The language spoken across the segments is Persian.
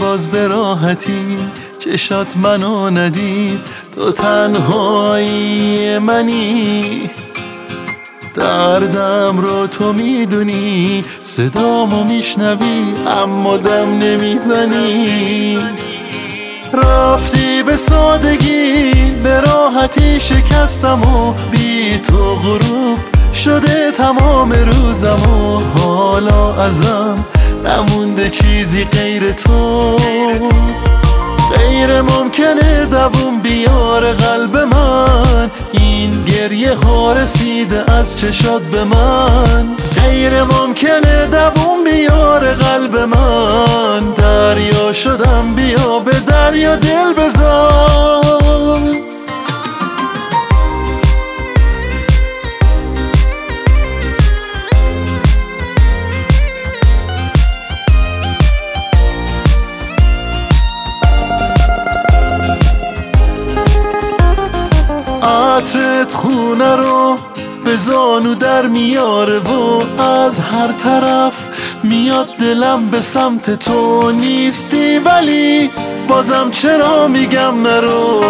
باز به راحتی چشات منو ندید، تو تنهایی منی، دردم رو تو میدونی، صدامو میشنوی اما دم نمیزنی. رفتی به سادگی به راحتی شکستم و بی تو غروب شده تمام روزم و حالا ازم نمونده چیزی غیر تو. غیر ممکنه دووم بیاره قلب من، این گریه ها رسیده از چشات به من. غیر ممکنه دووم بیاره قلب من، دریا شدم بیا به دریا دل بذار. عطرت خونه رو به زانو در میاره و از هر طرف میاد دلم به سمت تو. نیستی ولی بازم چرا میگم نرو،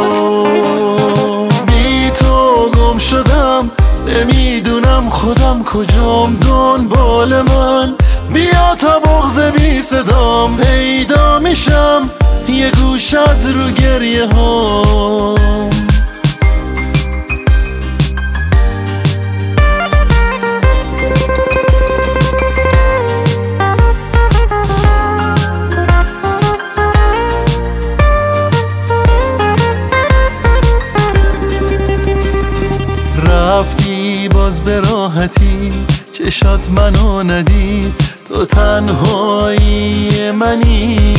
بی تو گم شدم نمیدونم خودم کجام. دنبال من بیا تا بغض بی صدام پیدا میشم یه گوش از رو گریه ها. رفتی باز به راحتی چشات منو ندید، تو تنهایی منی،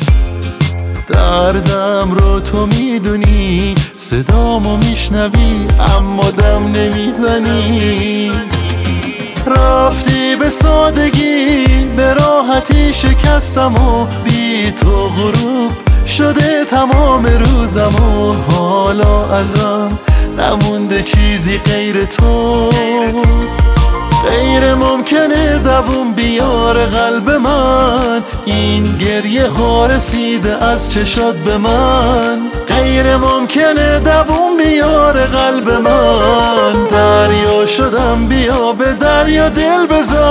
دردم رو تو میدونی، صدامو میشنوی اما دم نمیزنی. رفتی به سادگی به راحتی شکستم و بی تو غروب شده تمام روزم و حالا ازم نمونده چیزی غیر تو. غیر ممکنه دووم بیاره قلب من، این گریه ها رسیده از چشات به من. غیر ممکنه دووم بیاره قلب من، دریا شدم بیا به دریا دل بذار.